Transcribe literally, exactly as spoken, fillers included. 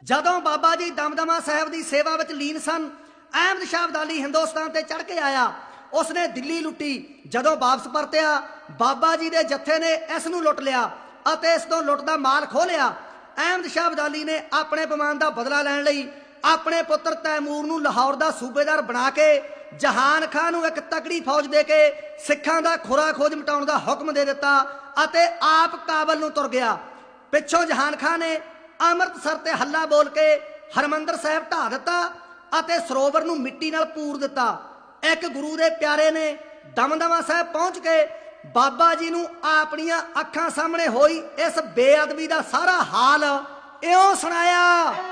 जदों बाबा जी दमदमा साहब की सेवा में लीन सन, अहमद शाह अब्दाली हिंदुस्तान से चढ़ के आया, उसने दिल्ली लुटी। जदों वापस परत्या, बाबा जी के जत्थे ने इस नूं लुट लिया और इस तो लुट का माल खो लिया। अहमद शाह अब्दाली ने अपने बमान का बदला लैण लई अपने पुत्र तैमूर नूं लाहौर का सूबेदार बना के जहान खां नूं एक तकड़ी फौज दे के सिखां दा खुरा खोज मिटाउण दा हुक्म दे दिता अते आप काबल नूं तुर गया। पिछों जहान खां ने अमृतसर ते हल्ला बोल के हरमंदर साहिब ढा दिता अते सरोवर नूं मिट्टी नाल पूर दिता। एक गुरु दे प्यारे ने दमदमा साहिब पहुंच के बाबा जी नूं अपनियां अखां सामने होई इस बेअदबी दा सारा हाल इउं सुणाया।